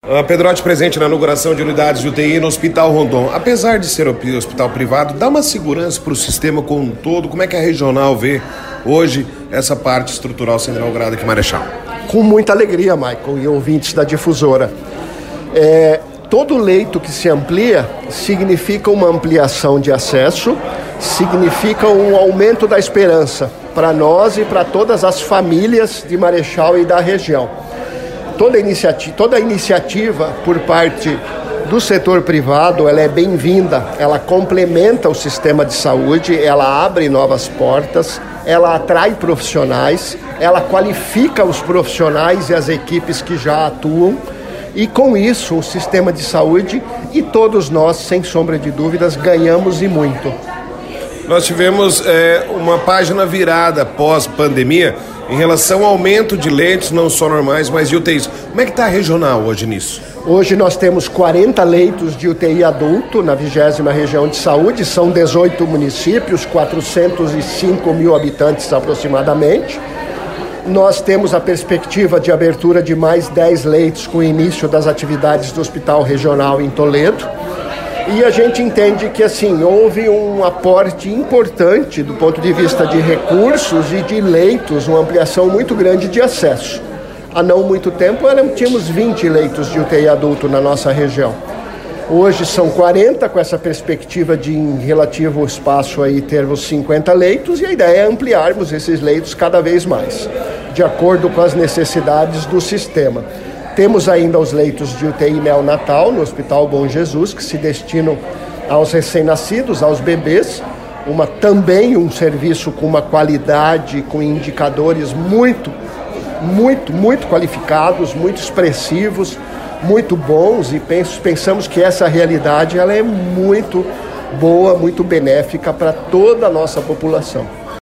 A Pedrotti presente na inauguração de unidades de UTI no Hospital Rondon. Apesar de ser hospital privado, dá uma segurança para o sistema como um todo? Como é que a regional vê hoje essa parte estrutural sendo inaugurada aqui em Marechal? Com muita alegria, Michael, e ouvintes da Difusora. Todo leito que se amplia significa uma ampliação de acesso, significa um aumento da esperança para nós e para todas as famílias de Marechal e da região. Toda iniciativa por parte do setor privado, ela é bem-vinda, ela complementa o sistema de saúde, ela abre novas portas, ela atrai profissionais, ela qualifica os profissionais e as equipes que já atuam, e com isso o sistema de saúde e todos nós, sem sombra de dúvidas, ganhamos e muito. Nós tivemos uma página virada pós-pandemia em relação ao aumento de leitos, não só normais, mas de UTIs. Como é que está a regional hoje nisso? Hoje nós temos 40 leitos de UTI adulto na 20ª região de saúde, são 18 municípios, 405 mil habitantes aproximadamente. Nós temos a perspectiva de abertura de mais 10 leitos com o início das atividades do Hospital Regional em Toledo. E a gente entende que, assim, houve um aporte importante do ponto de vista de recursos e de leitos, uma ampliação muito grande de acesso. Há não muito tempo, tínhamos 20 leitos de UTI adulto na nossa região. Hoje são 40, com essa perspectiva de, em relativo espaço, aí, termos 50 leitos, e a ideia é ampliarmos esses leitos cada vez mais, de acordo com as necessidades do sistema. Temos ainda os leitos de UTI neonatal no Hospital Bom Jesus, que se destinam aos recém-nascidos, aos bebês. Também um serviço com uma qualidade, com indicadores muito qualificados, muito expressivos, muito bons, e pensamos que essa realidade ela é muito boa, muito benéfica para toda a nossa população.